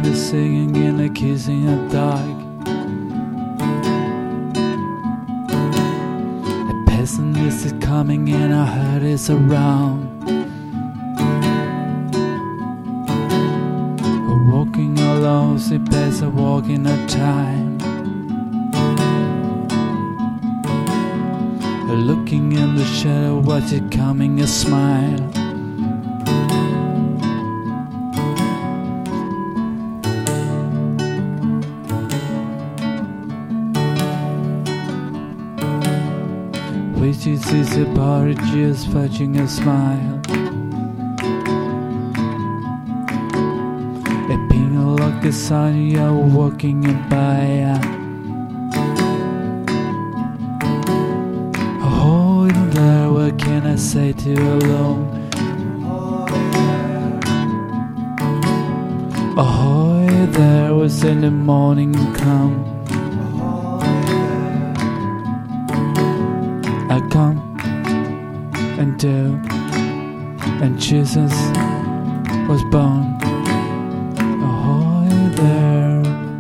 the singing and the kissing in the dark. A pessimist is coming and our heart is around. We're walking alone, see better walking a time. Looking in the shadow, watch it coming, a smile. Which is a party just fetching a smile. A pink like a sun, you're walking by. Oh, in there, what can I say to you alone? Oh, there was in the morning come. I come and do, and Jesus was born. Oh, there.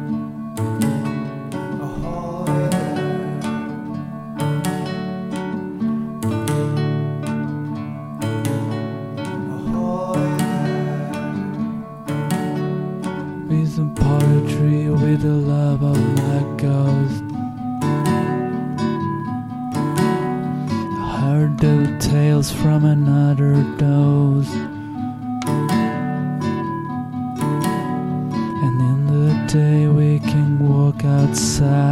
With some poetry, with the love of my ghost. Heard the tales from another dose. And in the day we can walk outside.